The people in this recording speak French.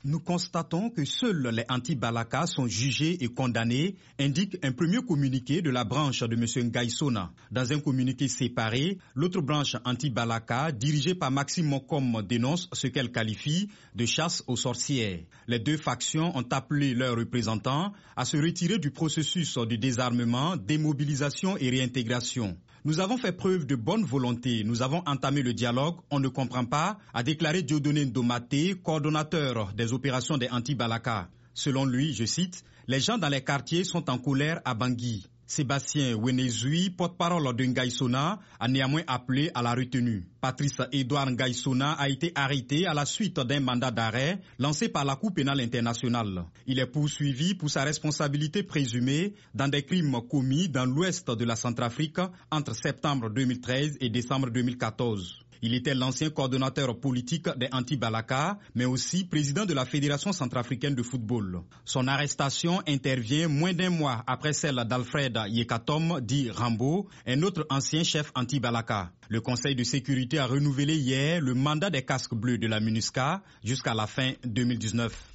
Nous constatons que seuls les anti-Balaka sont jugés et condamnés, indique un premier communiqué de la branche de M. Ngaï Sona. Dans un communiqué séparé, l'autre branche anti-Balaka, dirigée par Maxime Mokom, dénonce ce qu'elle qualifie de chasse aux sorcières. Les deux factions ont appelé leurs représentants à se retirer du processus de désarmement, démobilisation et réintégration. Nous avons fait preuve de bonne volonté, nous avons entamé le dialogue, on ne comprend pas, a déclaré Dieudonné Ndomaté, coordonnateur des opérations des anti-Balaka. Selon lui, je cite, « Les gens dans les quartiers sont en colère à Bangui ». Sébastien Wenezui, porte-parole de Ngaï Sona, a néanmoins appelé à la retenue. Patrice Edouard Ngaï Sona a été arrêté à la suite d'un mandat d'arrêt lancé par la Cour pénale internationale. Il est poursuivi pour sa responsabilité présumée dans des crimes commis dans l'ouest de la Centrafrique entre septembre 2013 et décembre 2014. Il était l'ancien coordonnateur politique des anti-Balaka, mais aussi président de la Fédération centrafricaine de football. Son arrestation intervient moins d'un mois après celle d'Alfred Yekatom, dit Rambo, un autre ancien chef anti-Balaka. Le Conseil de sécurité a renouvelé hier le mandat des casques bleus de la MINUSCA jusqu'à la fin 2019.